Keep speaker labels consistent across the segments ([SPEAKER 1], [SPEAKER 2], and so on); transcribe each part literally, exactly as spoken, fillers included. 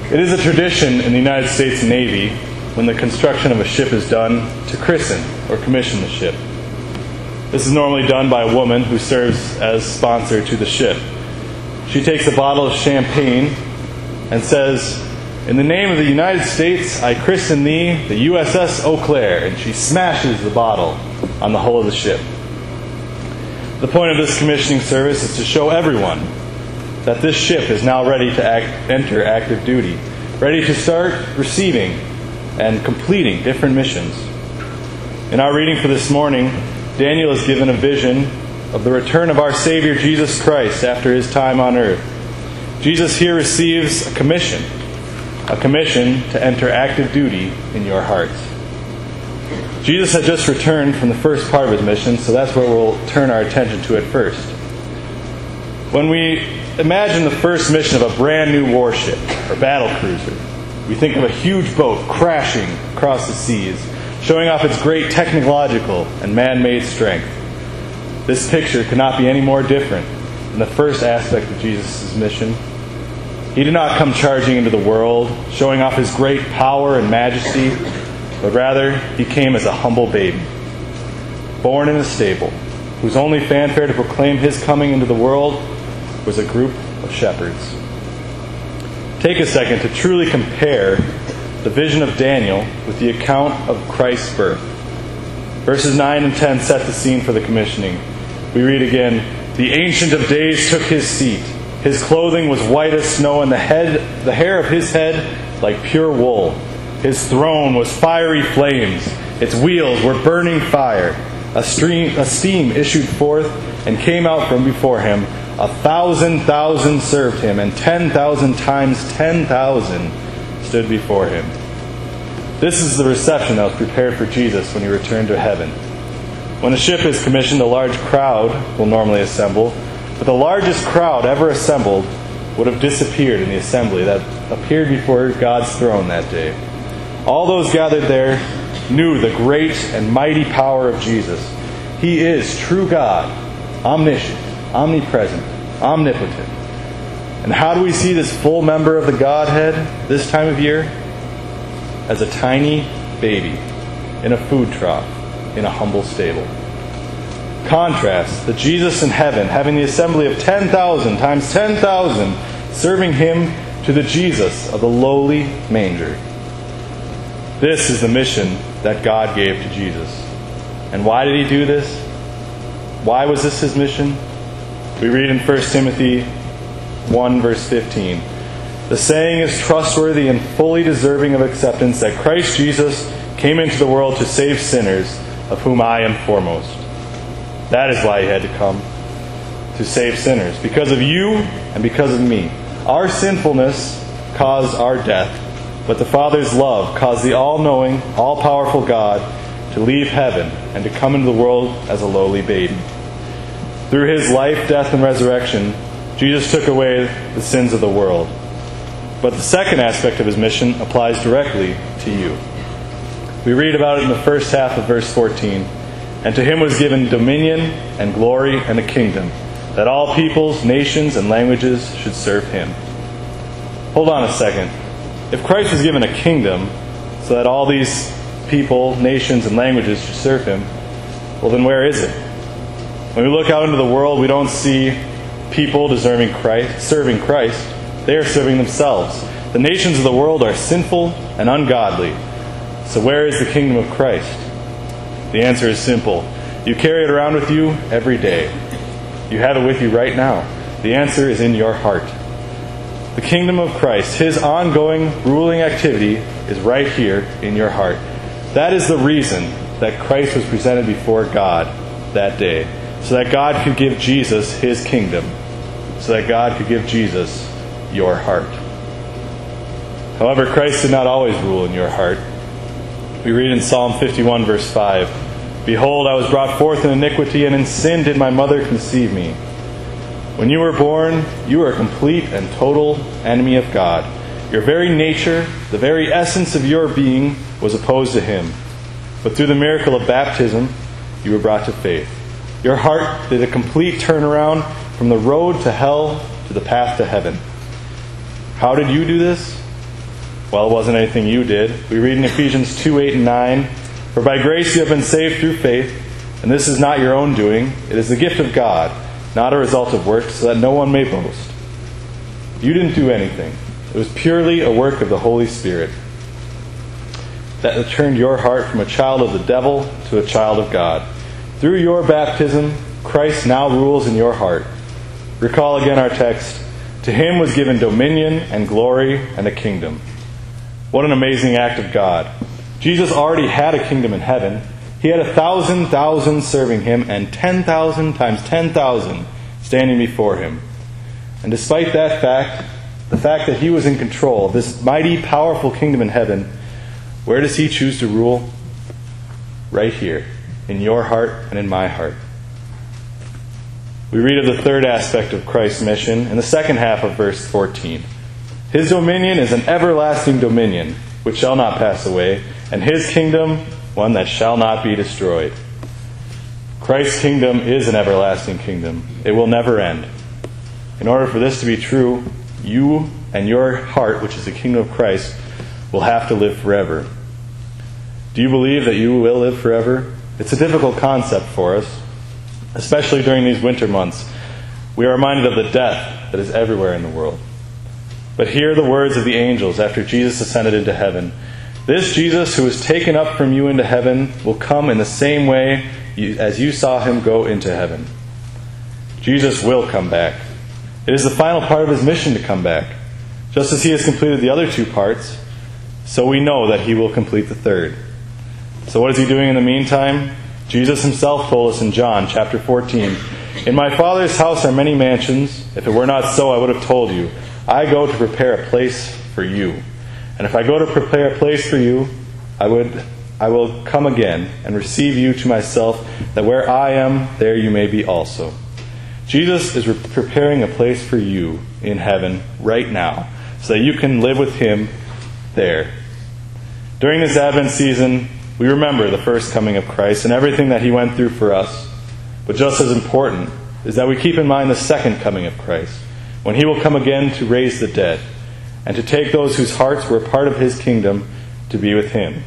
[SPEAKER 1] It is a tradition in the United States Navy, when the construction of a ship is done, to christen or commission the ship. This is normally done by a woman who serves as sponsor to the ship. She takes a bottle of champagne and says, "In the name of the United States, I christen thee the U S S Eau Claire," and she smashes the bottle on the hull of the ship. The point of this commissioning service is to show everyone that this ship is now ready to act, enter active duty, ready to start receiving and completing different missions. In our reading for this morning, Daniel is given a vision of the return of our Savior Jesus Christ after his time on earth. Jesus here receives a commission, a commission to enter active duty in your hearts. Jesus had just returned from the first part of his mission, so that's where we'll turn our attention to at first. When we imagine the first mission of a brand new warship or battle cruiser, we think of a huge boat crashing across the seas, showing off its great technological and man-made strength. This picture could not be any more different than the first aspect of Jesus' mission. He did not come charging into the world, showing off his great power and majesty, but rather he came as a humble baby, born in a stable, whose only fanfare to proclaim his coming into the world was a group of shepherds. Take a second to truly compare the vision of Daniel with the account of Christ's birth. Verses nine and ten set the scene for the commissioning. We read again, "The Ancient of Days took his seat. His clothing was white as snow, and the head, the hair of his head like pure wool. His throne was fiery flames. Its wheels were burning fire. A stream, a steam issued forth and came out from before him. A thousand thousand served him, and ten thousand times ten thousand stood before him." This is the reception that was prepared for Jesus when he returned to heaven. When a ship is commissioned, a large crowd will normally assemble, but the largest crowd ever assembled would have disappeared in the assembly that appeared before God's throne that day. All those gathered there knew the great and mighty power of Jesus. He is true God, omniscient, omnipresent, omnipotent. And how do we see this full member of the Godhead this time of year? As a tiny baby in a food trough in a humble stable. Contrast the Jesus in heaven having the assembly of ten thousand times ten thousand serving him to the Jesus of the lowly manger. This is the mission that God gave to Jesus. And why did he do this? Why was this his mission? We read in First Timothy one verse fifteen. "The saying is trustworthy and fully deserving of acceptance that Christ Jesus came into the world to save sinners, of whom I am foremost." That is why he had to come, to save sinners. Because of you and because of me. Our sinfulness caused our death, but the Father's love caused the all-knowing, all-powerful God to leave heaven and to come into the world as a lowly baby. Through his life, death, and resurrection, Jesus took away the sins of the world. But the second aspect of his mission applies directly to you. We read about it in the first half of verse fourteen. "And to him was given dominion and glory and a kingdom, that all peoples, nations, and languages should serve him." Hold on a second. If Christ was given a kingdom so that all these people, nations, and languages should serve him, well then where is it? When we look out into the world, we don't see people deserving Christ, serving Christ. They are serving themselves. The nations of the world are sinful and ungodly. So where is the kingdom of Christ? The answer is simple. You carry it around with you every day. You have it with you right now. The answer is in your heart. The kingdom of Christ, his ongoing ruling activity, is right here in your heart. That is the reason that Christ was presented before God that day. So that God could give Jesus his kingdom. So that God could give Jesus your heart. However, Christ did not always rule in your heart. We read in Psalm fifty-one, verse five, "Behold, I was brought forth in iniquity, and in sin did my mother conceive me." When you were born, you were a complete and total enemy of God. Your very nature, the very essence of your being, was opposed to him. But through the miracle of baptism, you were brought to faith. Your heart did a complete turnaround from the road to hell to the path to heaven. How did you do this? Well, it wasn't anything you did. We read in Ephesians two, eight, and nine, "For by grace you have been saved through faith, and this is not your own doing. It is the gift of God, not a result of works, so that no one may boast." You didn't do anything. It was purely a work of the Holy Spirit that turned your heart from a child of the devil to a child of God. Through your baptism, Christ now rules in your heart. Recall again our text. To him was given dominion and glory and a kingdom. What an amazing act of God. Jesus already had a kingdom in heaven. He had a thousand thousand serving him and ten thousand times ten thousand standing before him. And despite that fact, the fact that he was in control of this mighty, powerful kingdom in heaven, where does he choose to rule? Right here, in your heart and in my heart. We read of the third aspect of Christ's mission in the second half of verse fourteen. His dominion is an everlasting dominion, which shall not pass away, and his kingdom, one that shall not be destroyed. Christ's kingdom is an everlasting kingdom. It will never end. In order for this to be true, you and your heart, which is the kingdom of Christ, will have to live forever. Do you believe that you will live forever? It's a difficult concept for us, especially during these winter months. We are reminded of the death that is everywhere in the world. But hear the words of the angels after Jesus ascended into heaven. This Jesus who was taken up from you into heaven will come in the same way as you saw him go into heaven. Jesus will come back. It is the final part of his mission to come back. Just as he has completed the other two parts, so we know that he will complete the third. So what is he doing in the meantime? Jesus himself told us in John chapter fourteen, "In my Father's house are many mansions. If it were not so, I would have told you. I go to prepare a place for you. And if I go to prepare a place for you, I would, I will come again and receive you to myself, that where I am, there you may be also." Jesus is preparing a place for you in heaven right now, so that you can live with him there. During this Advent season, we remember the first coming of Christ and everything that he went through for us. But just as important is that we keep in mind the second coming of Christ, when he will come again to raise the dead and to take those whose hearts were a part of his kingdom to be with him.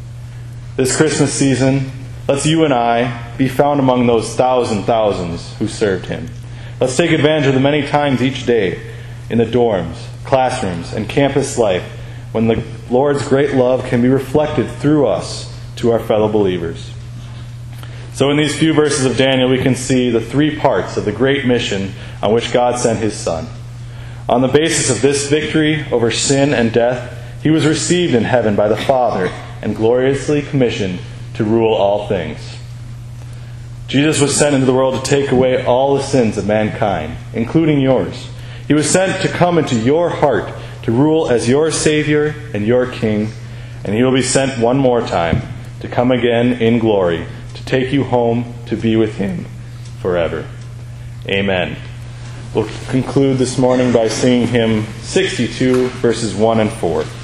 [SPEAKER 1] This Christmas season, let's you and I be found among those thousand thousands who served him. Let's take advantage of the many times each day in the dorms, classrooms, and campus life when the Lord's great love can be reflected through us to our fellow believers. So in these few verses of Daniel, we can see the three parts of the great mission on which God sent his Son. On the basis of this victory over sin and death, he was received in heaven by the Father and gloriously commissioned to rule all things. Jesus was sent into the world to take away all the sins of mankind, including yours. He was sent to come into your heart to rule as your Savior and your King, and he will be sent one more time to come again in glory, to take you home to be with him forever. Amen. We'll conclude this morning by singing hymn sixty-two, verses one and four.